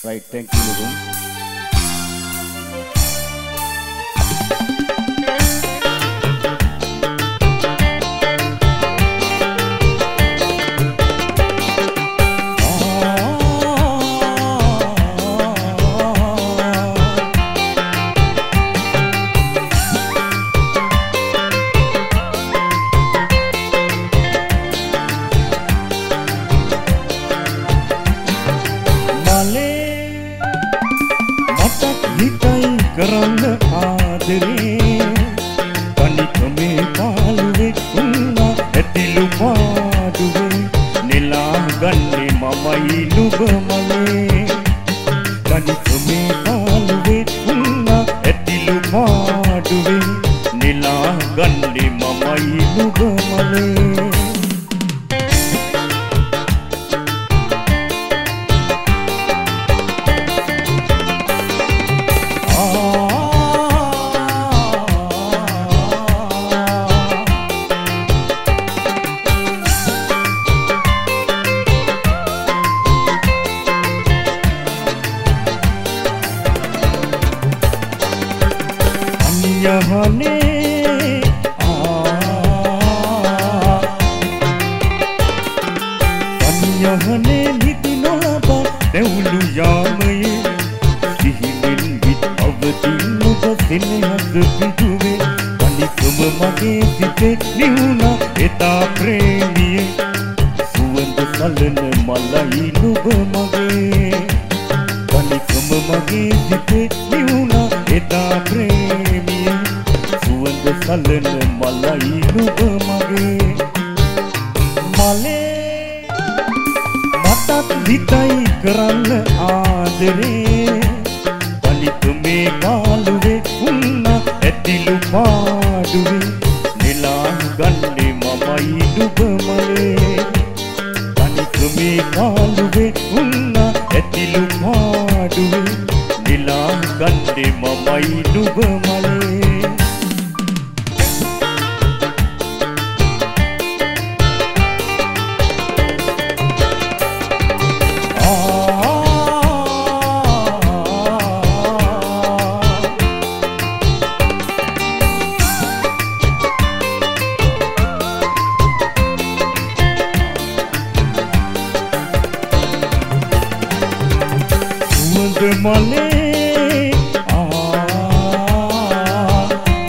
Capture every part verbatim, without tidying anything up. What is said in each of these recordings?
Right, thank you Nugum. කරන්න ආදරේ තනිකමේ පාළුවේ උන්නා ඇතිලු පාඩුවේ නෙලා ගන්නේ මමයි නුඹ මලේ තනිකමේ පාළුවේ උන්නා ඇතිලු පාඩුවේ නෙලා ගන්නේ මමයි නුඹ මලේ යහනේ ආ යහනේ නිදි නොලබ දෙවුළු යාමයේ සිහිනෙන් විත් අවදින් ඔබ සෙනෙහස පිටුවේ තනිකම මගේ සිතේ නිවුණා එතා ප්‍රේමියේ සුවඳ සලන මලයි නුඹ මගේ තනිකම මගේ සිතේ නිවුණා එතා ප්‍රේමියේ සුවඳ සලන මලයි නුඹ මගේ මලේ මටත් හිතයි කරන්න ආදරේ තනිකමේ කාලුවේ උන්නා ඇතිලු පාඩුවේ නෙලා ගන්නේ මමයි නුඹ මලේ තනිකමේ කාලුවේ උන්නා ඇතිලු පාඩුවේ නෙලා ගන්නේ මමයි නුඹ මලේ මලේ ආ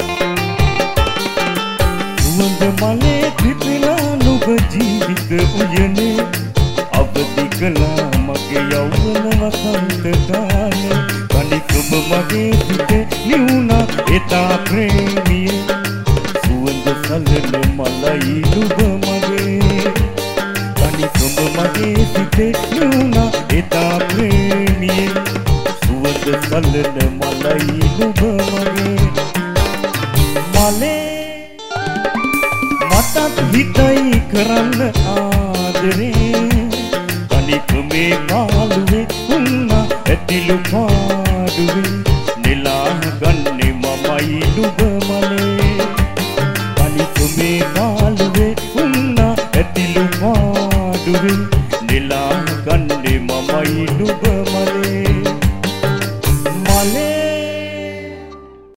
සුවඳ මලේ පිපිලා නුඹ ජීවිත උයනේ අවදි කළා මගේ යෞවන වසන්ත කාලේ තනිකම මගේ සිතේ නිවුණා එතා ප්‍රේමියේ සුවඳ සලන මලයි නුඹ මගේ තනිකම මගේ සිතේ නිවුණා එතා ප්‍රේමියේ සුවඳ සලන මලයි නුඹ මගේ මලේ මටත් හිතයි කරන්න